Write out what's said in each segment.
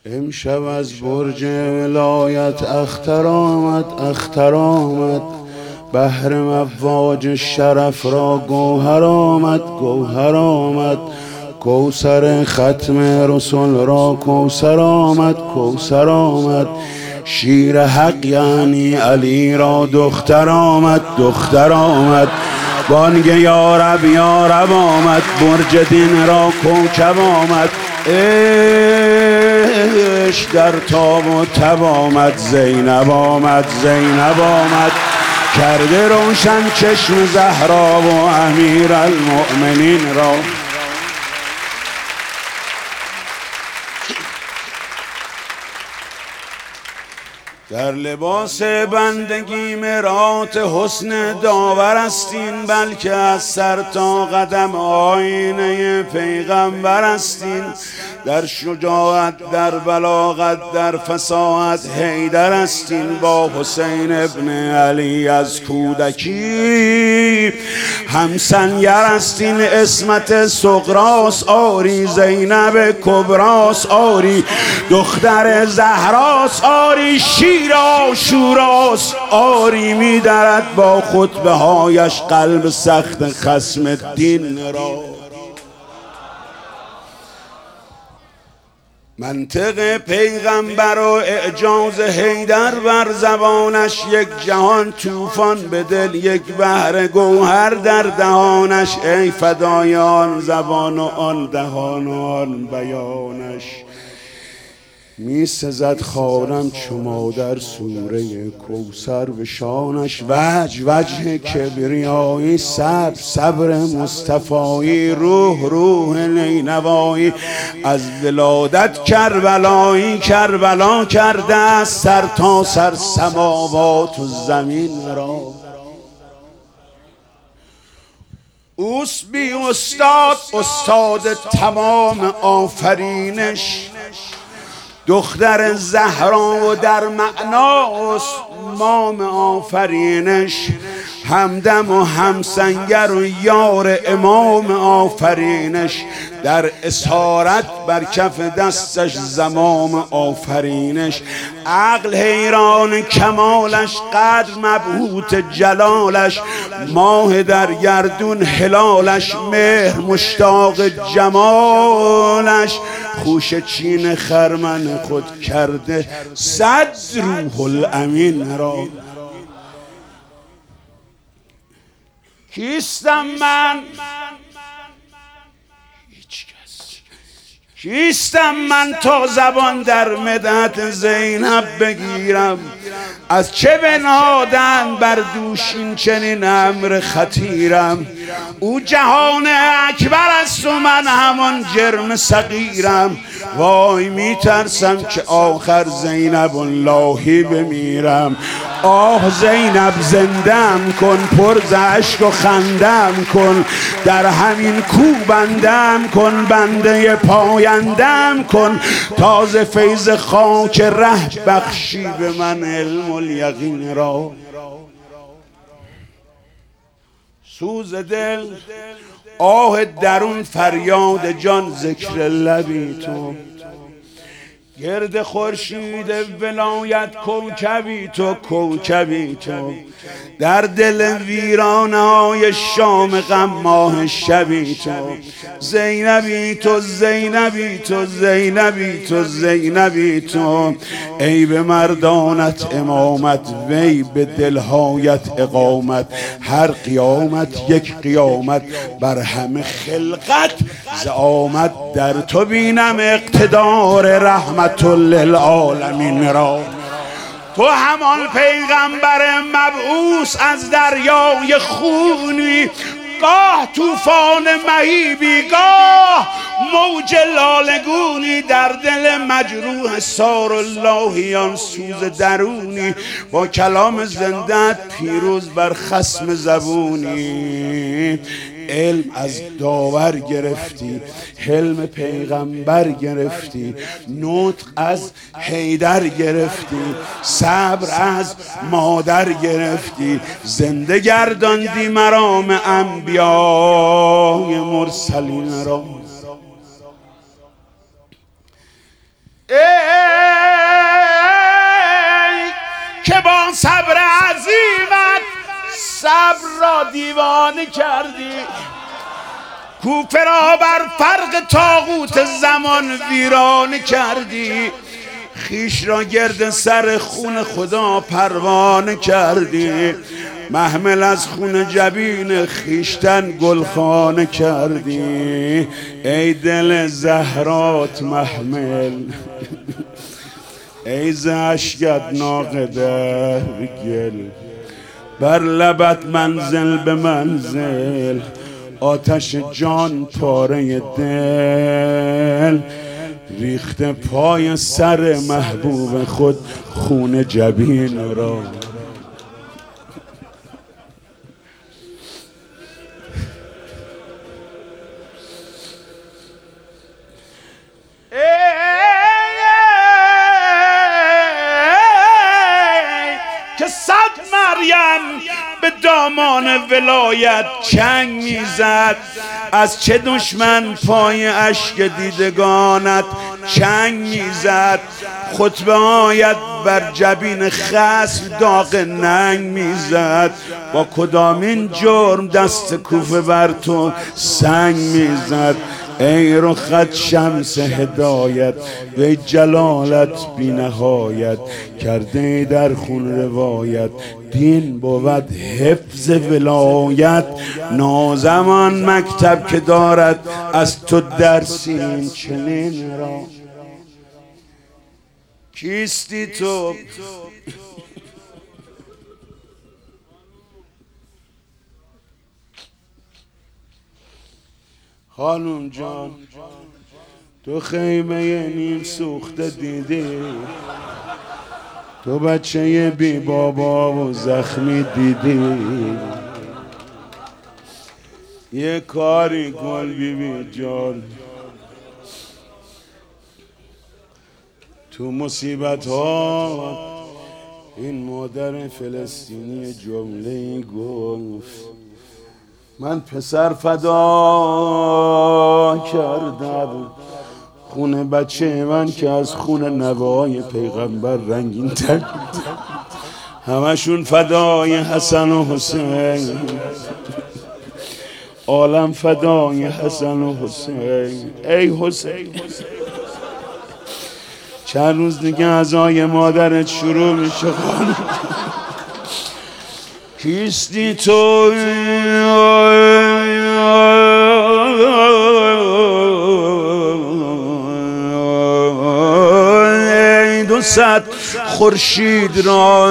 امشب از برج ولایت اختر آمد بحر مواج شرف را گوهر آمد کوثر ختم رسول را کوثر آمد شیر حق یعنی علی را دختر آمد بانگ یارب آمد برج دین را کوکب آمد عشق در تاب و تب آمد زینب آمد کرده روشن چشم زهرا و امیر المؤمنین را در لباس بندگی مرآت حسن داور استین بلکه از سر تا قدم آینه پیغمبر استین در شجاعت در بلاغت در فصاحت حیدر استین با حسین ابن علی از کودکی همسنگر استین عصمت صغراس آری زینب کبراس آری دختر زهراس آری شوراس آری می درد با خطبه هایش قلب سخت خصم دین را منطق پیغمبر و اعجاز حیدر بر زبانش یک جهان طوفان به دل یک بحر گوهر در دهانش ای فدای آن زبان و آن دهان و آن بیانش می سزد خارم چو مادر سوره کوثر به شانش وجه کبریایی صبر مصطفایی روح نینوایی از ولادت کربلا کرده از سر تا سر سماوات و زمین را اوست بی استاد تمام آفرینش دختر زهرا و در معناست مام آفرینش همدم و همسنگر و یار امام آفرینش در اسارت بر کف دستش زمام آفرینش عقل حیران کمالش قدر مبهوت جلالش ماه در گردون هلالش مهر مشتاق جمالش خوش چین خرمن خود کرده صد روح الامین را کیستم من کیستم من تا زبان در مدحت زینب بگیرم از چه بنهادن بر دوش این چنین امر خطیرم او جهان اکبر است و من همان جرم صغیرم وای میترسم که آخر زینب اللهی بمیرم آه زینب زندم کن پر ز اشک و خندم کن در همین کو بندم کن بنده پایندم کن تازه فیض خاک ره بخشی به من علم الیقین را سوز دل آه درون فریاد جان ذکر لبی تو گرد خورشید ولایت کوکبی تو در دل ویرانه های شام غم ماه شبی تو زینبی تو ای به مردانت امامت وی به دلهایت اقامت هر قیامت یک قیامت بر همه خلقت زعامت در تو بینم اقتدار رحمت للعالمین را تو همان پیغمبر مبعوث از دریای خونی گاه طوفان مهیبی گاه موج لالگونی در دل مجروح سار اللهیان سوز درونی با کلام زندت پیروز بر خصم زبونی علم از داور گرفتی حلم پیغمبر گرفتی نطق از حیدر گرفتی صبر از مادر گرفتی زنده گرداندی مرام انبیای مرسلین را را دیوانه کردی، کوفه را بر فرق طاغوت زمان ویرانه کردی، خیش را گرد سر خون خدا پروانه کردی، محمل از خون جبین خیشتن گلخانه کردی. ای دل زهرات محمل، ای ز اشکت ناقدر گل، بر لبت منزل به منزل، آتش جان پاره دل، ریخته پای سر محبوب خود خون جبین را. که صد مریم به دامان ولایت چنگ میزد، از چه دشمن پای اشک دیدگانت چنگ میزد، خطبه هایت بر جبین خصم داغ ننگ میزد، با کدامین جرم دست کوفه بر تو سنگ میزد. ای رخت شمس هدایت، وی جلالت بی نهایت، کرده در خون روایت، دین بود حفظ ولایت. نازمان مکتب که دارد از تو درسی چنین را. کیستی تو؟ خانم جان، تو خیمه نیم سوخته دیدی، تو بچه بی بابا و زخمی دیدی، یه کاری کن بیبی جان، تو مصیبت ها این مادر فلسطینی جمله گفت من پسر فدا کردم، خون بچه من که از خون نوای پیغمبر رنگین تر، همشون فدای حسن و حسین، عالم فدای حسن و حسین. ای حسین، چند روز دیگه عزای مادرت شروع میشه. خانم کیستی تو؟ ای 200 خورشید را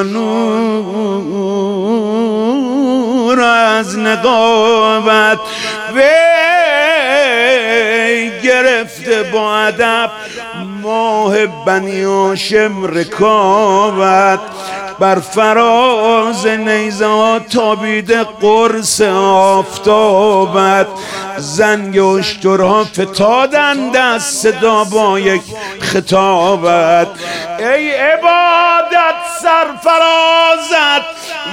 نور از نقابت، وی گرفته با ادب ماه بنی هاشم رکابت، بر فراز نیزه ها تابیده قرص آفتابت، زنگ اشترها فتادند از صدا با یک خطابت. ای عبادت سرفرازت،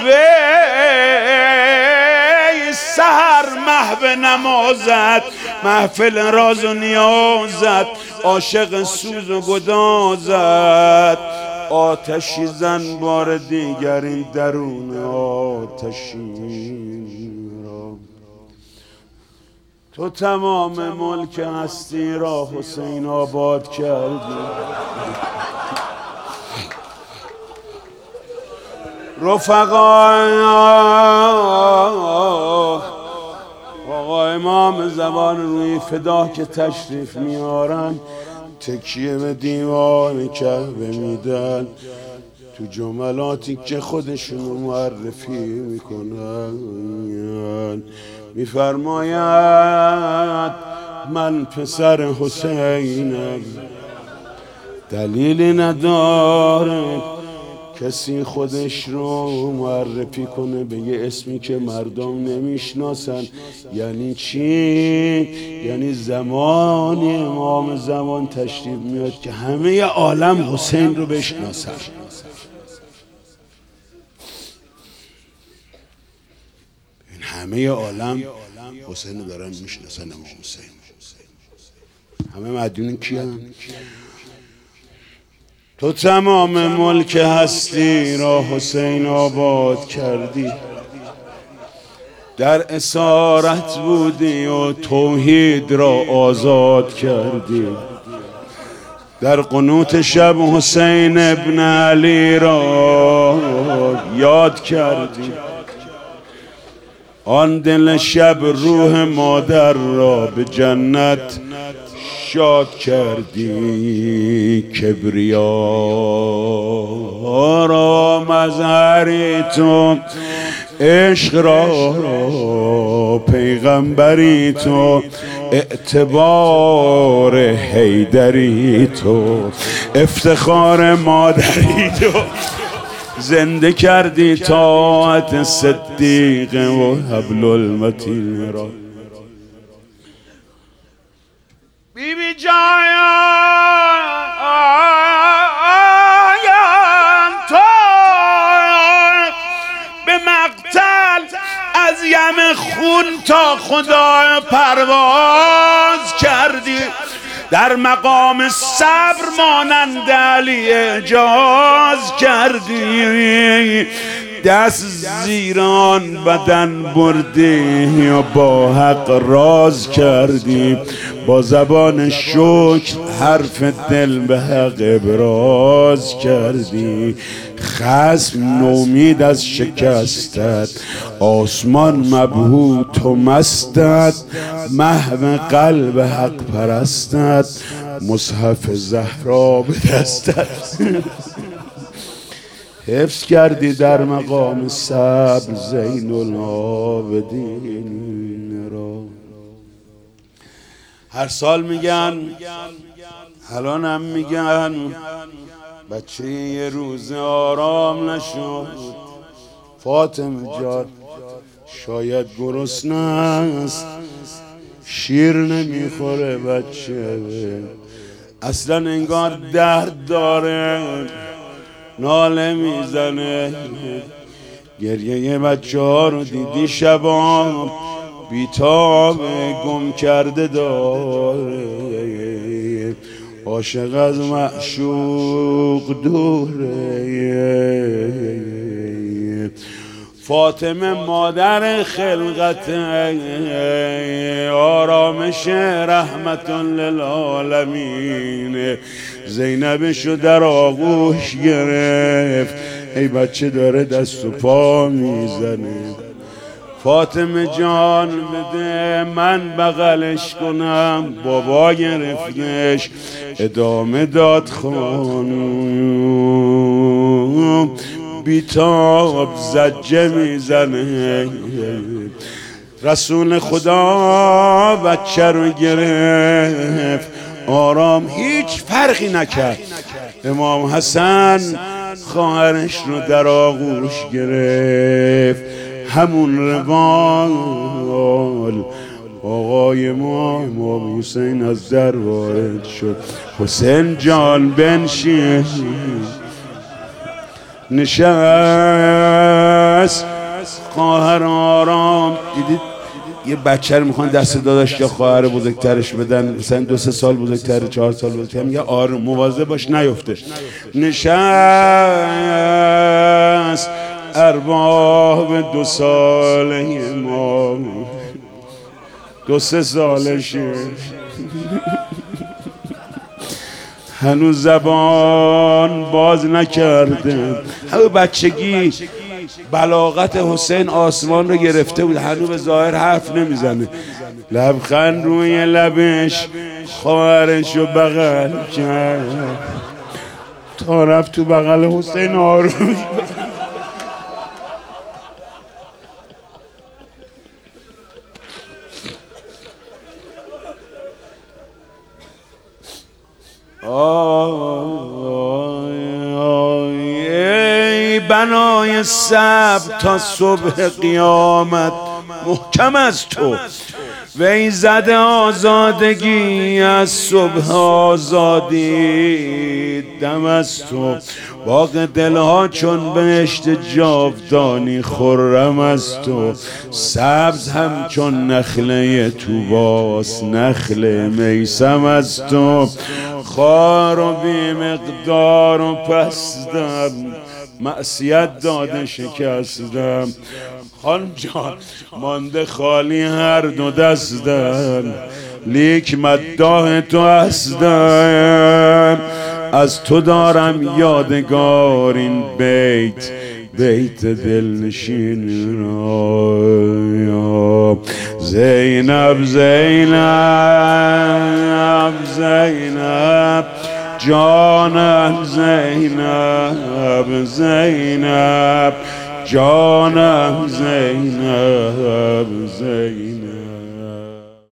وی سحر محو نمازت، محفل راز و نیازت، عاشق سوز و گدازت. آتشی زن بار دیگر این درون آتشی را. تو تمام ملک هستی را حسین آباد کردی، رفقا آقا امام زبان روی فدا که تشریف میارن، تکیه به دیوان کعبه میدن، تو جملاتی که خودشونو معرفی میکنن میفرماید من پسر حسینم، دلیلی نداره کسی خودش رو معرفی کنه به یه اسمی که مردم نمیشناسن. یعنی چی؟ یعنی زمانی امام زمان تشریف میاد که همه عالم حسین رو بشناسن. این همه عالم حسین رو دارن میشناسن. امام حسین همه مدیون کیان؟ تو تمام ملک هستی را حسین آباد کردی، در اسارت بودی و توحید را آزاد کردی. در قنوت شب حسین ابن علی را یاد کردی. آن دل شب روح مادر را به جنت شاد کردی. کبریا را مظهری تو، عشق را پیغمبری تو، اعتبار حیدری تو، افتخار مادری تو. زنده کردی طاعت صدیق و حبل المتین را. بی بی جان تو به مقتل از یم خون تا خدا پرواز کردی. در مقام صبر مانند علی اعجاز کردی. دست زیران بدن بردی یا با حق راز کردی. با زبان شکر حرف دل به حق ابراز کردی. خصم نومید از شکستت، آسمان مبهوت و مستت، محو قلب حق پرستت، مصحف زهرا به دستت. حفظ کردی در مقام صبر زین العابدین را. هر سال میگن، الان هم میگن، بچه یه روز آرام نشد. فاطمه جان شاید گرسنه است، شیر نمیخوره بچه، اصلا انگار درد داره، ناله میزنه. گریه یه بچه ها رو دیدی شبان بیتاب گم کرده داره. عاشق از معشوق دوره. فاطمه مادر خلقت، آرامش رحمت للعالمین. زینبشو در آغوش گرفت، ای بچه داره دست و پا میزنه. فاطمه جان بده من بغلش کنم. بابا گرفتش ادامه داد خانوم. بیتاب زجه میزنه. رسول خدا بچه رو گرفت، آرام، هیچ فرقی نکرد. امام حسن خواهرش رو در آغوش گرفت. همون روال آقای ما امام حسین از در وارد شد. حسین جان بنشین. نشست خواهر آرام. دیدید یه بچه رو میخوان دست داداش یا خواهر بزرگترش بدن، مثلا 2-3 سال بزرگتر، 4 سال بزرگتر، میگه آروم مواظب باش نیفته. نشست ارباب 2 ساله ما، 2-3 سالشه، هنوز زبان باز نکرده. همه بچگی بلاغت حسین آسمان رو گرفته بود، هنوز به ظاهر حرف نمیزنه. لبخند روی لبش خواهرش رو بغل کرد تا رفت تو بغل حسین آروم. ای بنای صبر تا صبح قیامت محکم از تو، وی زده آزادگی از صبح آزادی دم از تو. باغ دلها چون بهشت جاودانی خرم از تو، سبز همچون نخله طوباس نخل میسم از تو. خار و بی مقدار و پستم، معصیت داده شکستم. خانم جان مانده خالی هر دو دستم، لیک مداح تو هستم. از تو دارم یادگار این بیت، بیت دلنشین را. زینب زینب زینب جانم، زینب زینب جانم، زینب زینب.